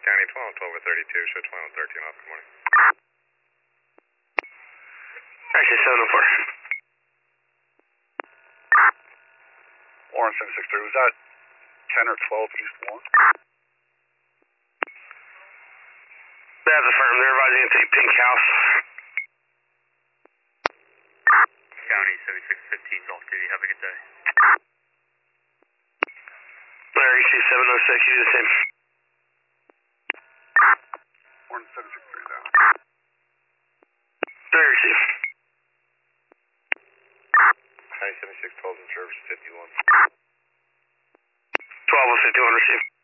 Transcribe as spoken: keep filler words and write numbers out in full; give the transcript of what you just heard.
County twelve, twelve or thirty-two, show twelve and thirteen off, good morning. Actually, seven oh four. Warren seven six three, was that ten or twelve East one? That's affirmed. They're advising to take Pink House. County seventy-six fifteen, off duty. Have a good day. Larry, C seven oh six, you do the same. Warren seven six three down. Larry, C. County seventy-six twelve in service fifty-one. twelve oh fifty-one, receive.